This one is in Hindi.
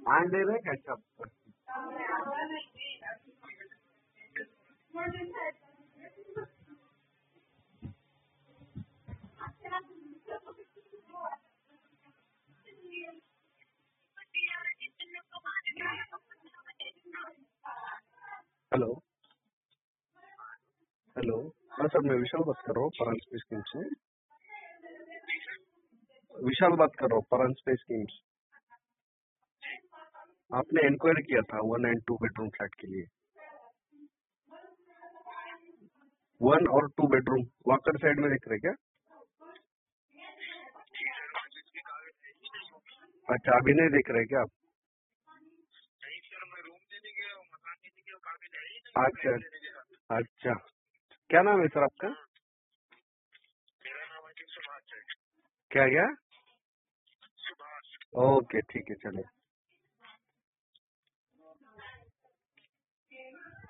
अंडे रे केचप। Hello hello. हाँ सर, मैं विशाल बात कर रहा हूँ परान स्पेस टीम से। विशाल बात कर रहा हूँ परान स्पेस टीम से। आपने इंक्वायरी किया था 1 एंड 2 बेडरूम फ्लैट के लिए। 1 और 2 बेडरूम वाकर साइड में दिख रहे क्या? अच्छा, अभी नहीं दिख रहे क्या आप? अच्छा अच्छा, क्या नाम है सर आपका? क्या क्या? ओके ठीक है, चलिए।